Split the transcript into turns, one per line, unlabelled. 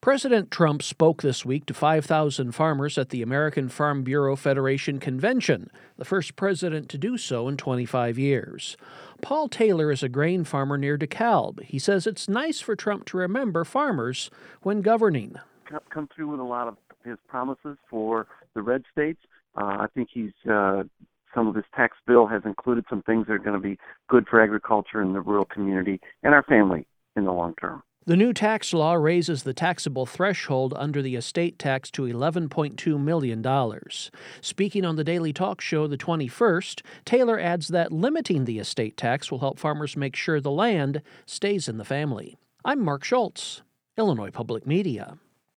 President Trump spoke this week to 5,000 farmers at the American Farm Bureau Federation convention, the first president to do so in 25 years. Paul Taylor is a grain farmer near DeKalb. He says it's nice for Trump to remember farmers when governing.
Come through with a lot of his promises for the red states. I think some of his tax bill has included some things that are going to be good for agriculture and the rural community and our family in the long term.
The new tax law raises the taxable threshold under the estate tax to $11.2 million. Speaking on the Daily Talk Show the 21st, Taylor adds that limiting the estate tax will help farmers make sure the land stays in the family. I'm Mark Schultz, Illinois Public Media.